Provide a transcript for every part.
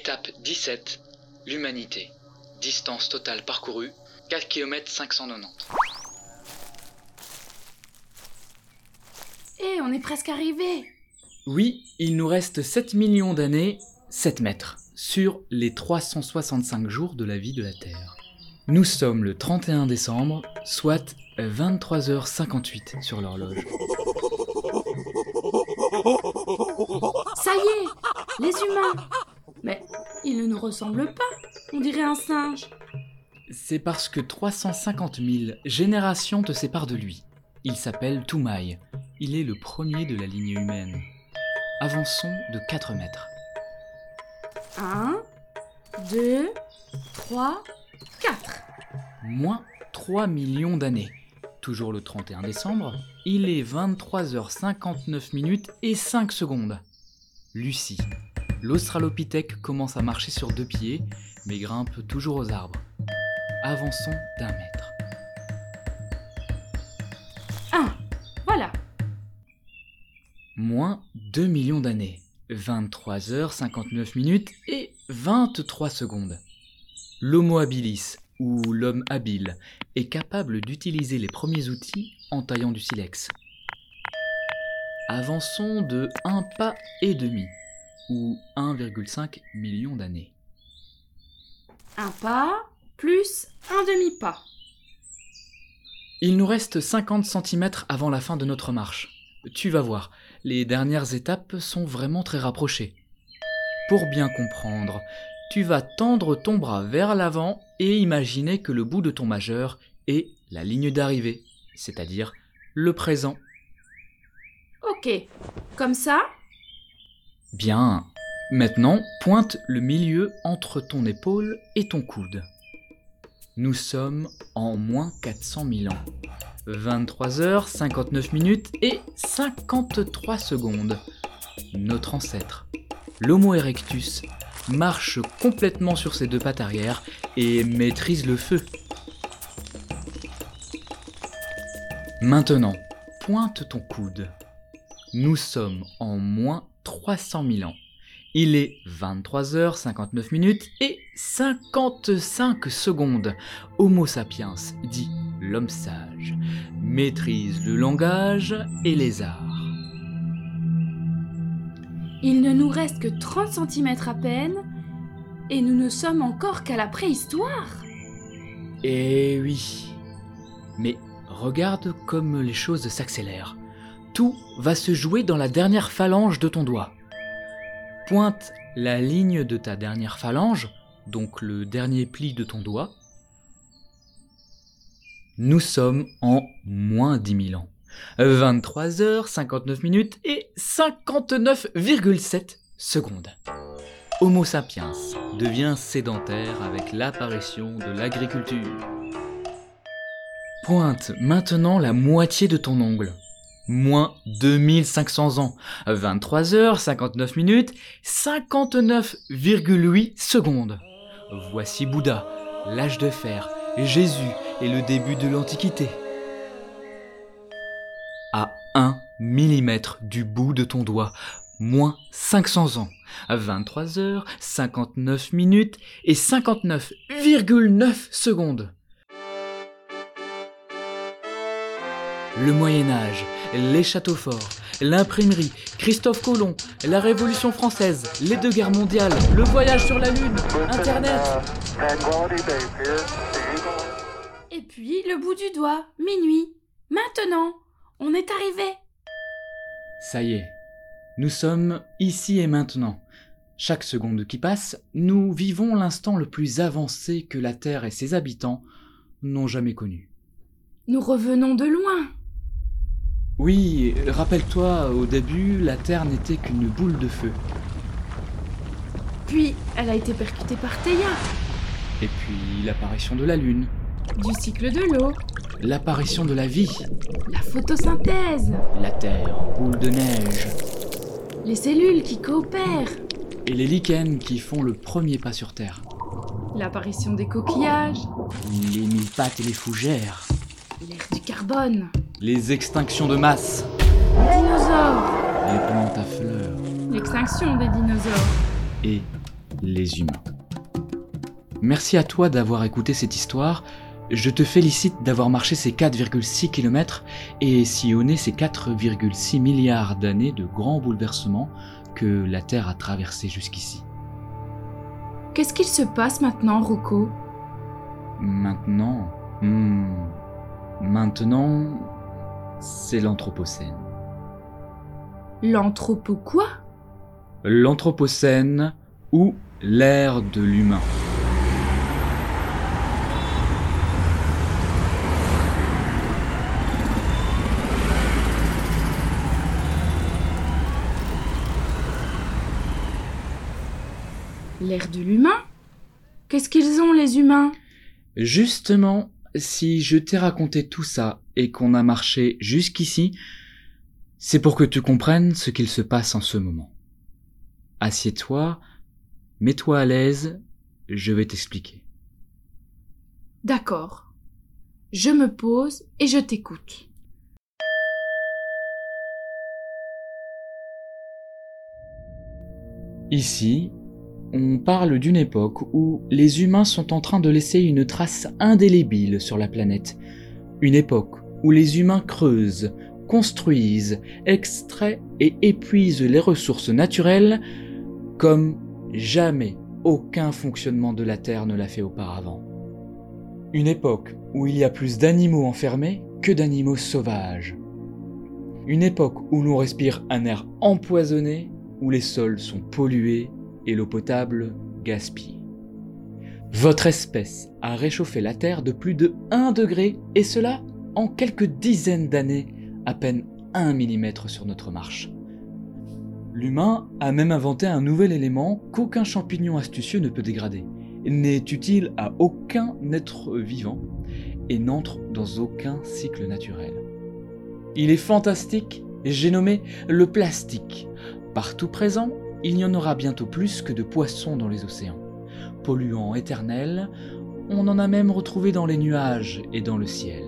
Étape 17, l'humanité. Distance totale parcourue, 4 km 590. On est presque arrivé. Oui, il nous reste 7 millions d'années, 7 mètres, sur les 365 jours de la vie de la Terre. Nous sommes le 31 décembre, soit 23h58 sur l'horloge. Ça y est, les humains. Mais il ne nous ressemble pas, on dirait un singe. C'est parce que 350 000 générations te séparent de lui. Il s'appelle Toumaï. Il est le premier de la lignée humaine. Avançons de 4 mètres. 1, 2, 3, 4. Moins 3 millions d'années. Toujours le 31 décembre, il est 23h59 et 5 secondes. Lucie. L'Australopithèque commence à marcher sur 2 pieds, mais grimpe toujours aux arbres. Avançons d'1 mètre. 1, voilà. Moins 2 millions d'années. 23h59 et 23 secondes. L'Homo habilis, ou l'homme habile, est capable d'utiliser les premiers outils en taillant du silex. Avançons de 1 pas et demi, ou 1,5 million d'années. Un pas plus un demi-pas. Il nous reste 50 cm avant la fin de notre marche. Tu vas voir, les dernières étapes sont vraiment très rapprochées. Pour bien comprendre, tu vas tendre ton bras vers l'avant et imaginer que le bout de ton majeur est la ligne d'arrivée, c'est-à-dire le présent. Ok, comme ça? Bien. Maintenant, pointe le milieu entre ton épaule et ton coude. Nous sommes en moins 400 000 ans. 23h59 et 53 secondes. Notre ancêtre, l'Homo erectus, marche complètement sur ses 2 pattes arrière et maîtrise le feu. Maintenant, pointe ton coude. Nous sommes en moins 300 000 ans. Il est 23h59 et 55 secondes. Homo sapiens, dit l'homme sage, maîtrise le langage et les arts. Il ne nous reste que 30 cm à peine et nous ne sommes encore qu'à la préhistoire. Eh oui. Mais regarde comme les choses s'accélèrent. Tout va se jouer dans la dernière phalange de ton doigt. Pointe la ligne de ta dernière phalange, donc le dernier pli de ton doigt. Nous sommes en moins 10 000 ans. 23h59 et 59,7 secondes. Homo sapiens devient sédentaire avec l'apparition de l'agriculture. Pointe maintenant la moitié de ton ongle. Moins 2500 ans, 23h59 59,8 secondes. Voici Bouddha, l'âge de fer, Jésus et le début de l'Antiquité. À 1 mm du bout de ton doigt, moins 500 ans, 23h59 et 59,9 secondes. Le Moyen-Âge, les châteaux forts, l'imprimerie, Christophe Colomb, la Révolution française, les 2 guerres mondiales, le voyage sur la Lune, Internet. Et puis le bout du doigt, minuit. Maintenant, on est arrivé. Ça y est, nous sommes ici et maintenant. Chaque seconde qui passe, nous vivons l'instant le plus avancé que la Terre et ses habitants n'ont jamais connu. Nous revenons de loin. Oui, rappelle-toi, au début, la Terre n'était qu'une boule de feu. Puis, elle a été percutée par Théia. Et puis, l'apparition de la Lune. Du cycle de l'eau. L'apparition de la vie. La photosynthèse. La Terre, boule de neige. Les cellules qui coopèrent. Et les lichens qui font le premier pas sur Terre. L'apparition des coquillages. Les 1000 pattes et les fougères. L'ère du carbone. Les extinctions de masse. Les dinosaures. Les plantes à fleurs. L'extinction des dinosaures. Et les humains. Merci à toi d'avoir écouté cette histoire. Je te félicite d'avoir marché ces 4,6 km et sillonné ces 4,6 milliards d'années de grands bouleversements que la Terre a traversés jusqu'ici. Qu'est-ce qu'il se passe maintenant, Rocco? Maintenant, c'est l'Anthropocène. L'anthropo quoi? L'Anthropocène ou l'ère de l'humain. L'ère de l'humain? Qu'est-ce qu'ils ont, les humains? Justement, si je t'ai raconté tout ça et qu'on a marché jusqu'ici, c'est pour que tu comprennes ce qu'il se passe en ce moment. Assieds-toi, mets-toi à l'aise, je vais t'expliquer. D'accord. Je me pose et je t'écoute. Ici, on parle d'une époque où les humains sont en train de laisser une trace indélébile sur la planète. Une époque où les humains creusent, construisent, extraient et épuisent les ressources naturelles comme jamais aucun fonctionnement de la Terre ne l'a fait auparavant. Une époque où il y a plus d'animaux enfermés que d'animaux sauvages. Une époque où l'on respire un air empoisonné, où les sols sont pollués et l'eau potable gaspillée. Votre espèce a réchauffé la Terre de plus de 1 degré, et cela en quelques dizaines d'années, à peine 1 millimètre sur notre marche. L'humain a même inventé un nouvel élément qu'aucun champignon astucieux ne peut dégrader, n'est utile à aucun être vivant et n'entre dans aucun cycle naturel. Il est fantastique, j'ai nommé le plastique. Partout présent, il n'y en aura bientôt plus que de poissons dans les océans. Polluants éternels, on en a même retrouvé dans les nuages et dans le ciel.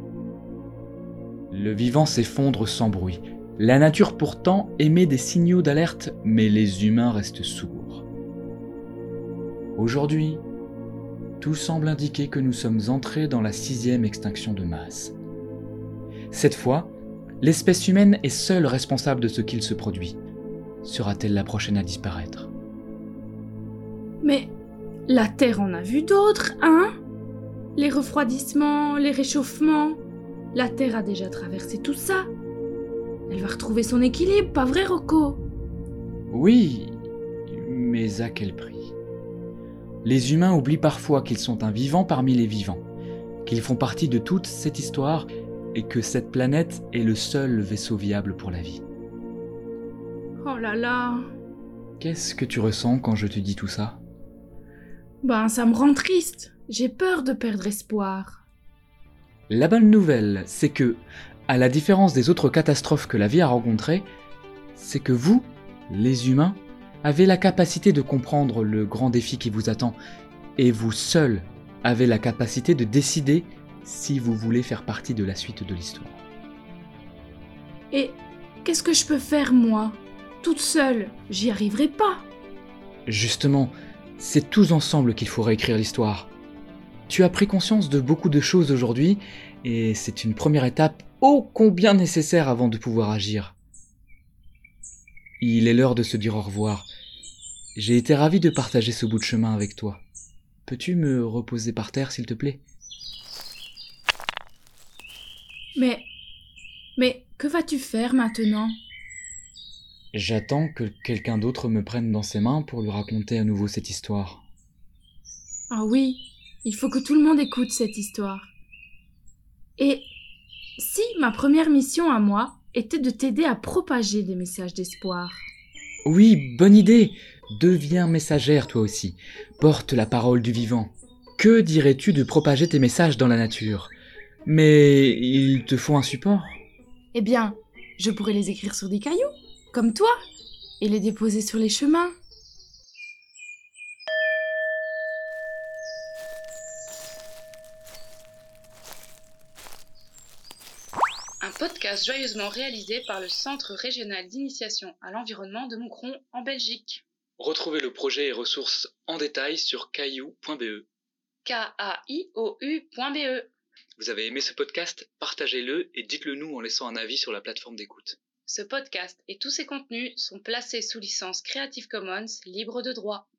Le vivant s'effondre sans bruit. La nature pourtant émet des signaux d'alerte, mais les humains restent sourds. Aujourd'hui, tout semble indiquer que nous sommes entrés dans la 6e extinction de masse. Cette fois, l'espèce humaine est seule responsable de ce qu'il se produit. Sera-t-elle la prochaine à disparaître? Mais la Terre en a vu d'autres, hein? Les refroidissements, les réchauffements. La Terre a déjà traversé tout ça. Elle va retrouver son équilibre, pas vrai, Rocco? Oui, mais à quel prix? Les humains oublient parfois qu'ils sont un vivant parmi les vivants, qu'ils font partie de toute cette histoire et que cette planète est le seul vaisseau viable pour la vie. Oh là là. Qu'est-ce que tu ressens quand je te dis tout ça? Ben, ça me rend triste. J'ai peur de perdre espoir. La bonne nouvelle, c'est que, à la différence des autres catastrophes que la vie a rencontrées, c'est que vous, les humains, avez la capacité de comprendre le grand défi qui vous attend, et vous seuls avez la capacité de décider si vous voulez faire partie de la suite de l'histoire. Et qu'est-ce que je peux faire, moi? Toute seule, j'y arriverai pas. Justement, c'est tous ensemble qu'il faut réécrire l'histoire. Tu as pris conscience de beaucoup de choses aujourd'hui, et c'est une première étape ô combien nécessaire avant de pouvoir agir. Il est l'heure de se dire au revoir. J'ai été ravi de partager ce bout de chemin avec toi. Peux-tu me reposer par terre, s'il te plaît? Mais que vas-tu faire maintenant? J'attends que quelqu'un d'autre me prenne dans ses mains pour lui raconter à nouveau cette histoire. Ah oui, il faut que tout le monde écoute cette histoire. Et si ma première mission à moi était de t'aider à propager des messages d'espoir? Oui, bonne idée! Deviens messagère toi aussi. Porte la parole du vivant. Que dirais-tu de propager tes messages dans la nature? Mais il te faut un support. Eh bien, je pourrais les écrire sur des cailloux, comme toi, et les déposer sur les chemins. Un podcast joyeusement réalisé par le Centre régional d'initiation à l'environnement de Moucron en Belgique. Retrouvez le projet et ressources en détail sur kaiou.be. KAIOU.be. Vous avez aimé ce podcast? Partagez-le et dites-le nous en laissant un avis sur la plateforme d'écoute. Ce podcast et tous ses contenus sont placés sous licence Creative Commons libre de droit.